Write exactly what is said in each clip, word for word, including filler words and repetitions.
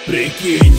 Прикинь,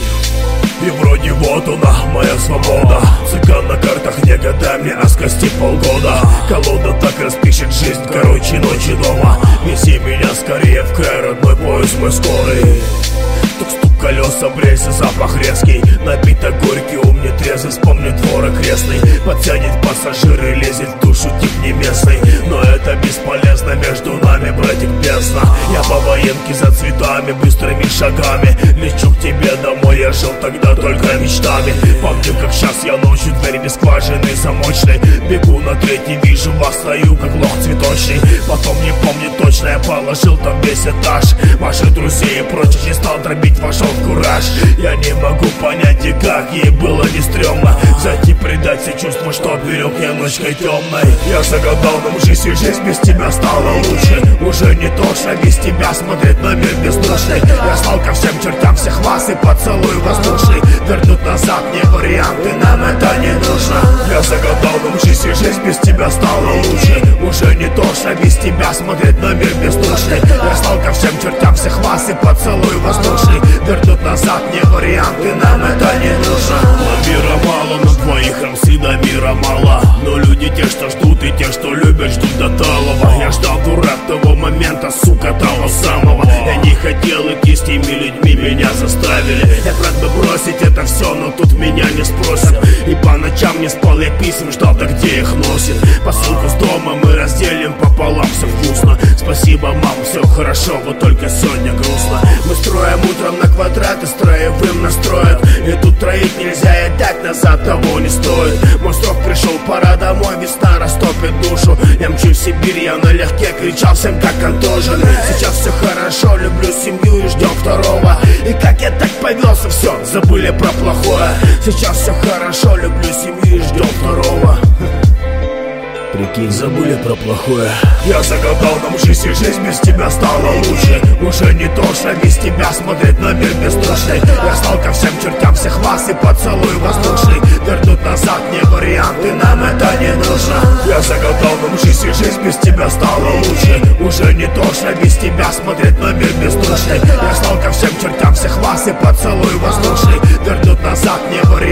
и вроде вот она, моя свобода. Цыган на картах не годами, а с кости полгода. Колода так распишет жизнь, короче, ночи дома. Вези меня скорее в край, родной поезд мой скорый. Тук-стук колеса, в рельсы, запах резкий. Напиток горький, ум не трезвый, вспомни двор окрестный. Подтянет пассажиры, лезет в душу тип не местный. Но это бесполезно, между нами, братик, бездна. Я по военке за цветами, быстрыми шагами лечу к тебе домой, я жил тогда только мечтами. Помню, как сейчас я ночью, дверь без скважины замочной. Бегу на третий, вижу вас, стою как лох цветочный. Потом не помню точно, я положил там весь этаж. Ваших друзей и прочих не стал дробить, вошел в кураж. Я не могу понять и как, ей было не стрёмно взять и предать все чувства, что берег я ночкой темной. Я загадал нам жизнь, и жизнь без тебя стала лучше. Уже не тошно без тебя смотреть на мир бездушный. Я слал ко всем чертям всех вас и поцелуй воздушный. Вернуть назад не варианты, нам это не нужно. Я загадал нам жизнь, и жизнь без тебя стала лучше. Уже не тошно без тебя смотреть на мир бездушный. Я слал ко всем чертям всех вас и поцелуй воздушный. Вернуть назад не варианты, нам это не нужно. Но мира мало, но твоих эм си до мира мало. Но люди те, что ждут, и те, что любят, ждут до талого. Я ждал, дурак, того момента, сука, того самого. Я не хотел идти с теми людьми, меня заставили. Я рад бы бросить это все, но тут меня не спросят. И по ночам не спал, я писем ждал, да где их носит. Посылку с дома мы разделим пополам, все вкусно. Спасибо, мам, все хорошо, вот только сегодня грустно. Мы строим утром на квадраты, строевым настроят. И тут троить нельзя, и так назад того не стоит. Мой срок пришел, пора домой, весна растопит душу. Я мчусь в Сибирь, я налегке кричал всем как контуженный. Сейчас все хорошо, люблю семью и ждем второго. И как я так повелся, все, забыли про плохое. Сейчас все хорошо, люблю семью и ждем второго. Прикинь, забыли про плохое. Я загадал нам жизнь, и жизнь без тебя стала лучше. Уже не тошно без тебя смотреть на мир бездушный. Я слал ко всем чертям всех вас и поцелуй воздушный. Вернуть назад не варианты, нам это не нужно. Я загадал нам жизнь, и жизнь без тебя стала лучше. Уже не тошно без тебя смотреть на мир бездушный. Я слал ко всем чертям всех вас и поцелуй воздушный. Вернуть назад не варианты.